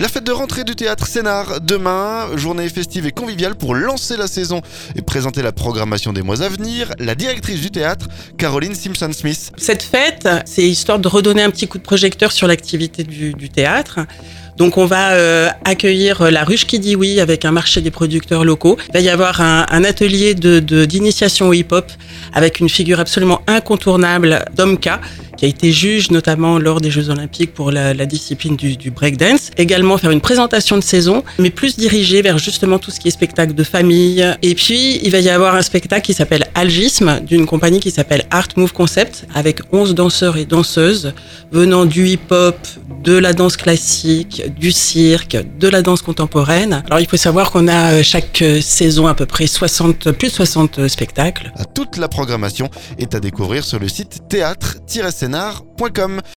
La fête de rentrée du théâtre Sénart demain, journée festive et conviviale pour lancer la saison et présenter la programmation des mois à venir. La directrice du théâtre, Caroline Simpson-Smith. Cette fête, c'est histoire de redonner un petit coup de projecteur sur l'activité du théâtre. Donc on va accueillir la Ruche qui dit oui avec un marché des producteurs locaux. Il va y avoir un atelier d'initiation au hip-hop avec une figure absolument incontournable d'Omka, qui a été juge notamment lors des Jeux Olympiques pour la discipline du breakdance. Également faire une présentation de saison, mais plus dirigée vers justement tout ce qui est spectacle de famille. Et puis, il va y avoir un spectacle qui s'appelle Algisme, d'une compagnie qui s'appelle Art Move Concept, avec 11 danseurs et danseuses venant du hip-hop, de la danse classique, du cirque, de la danse contemporaine. Alors, il faut savoir qu'on a chaque saison à peu près plus de 60 spectacles. Toute la programmation est à découvrir sur le site théâtre-sénart.com.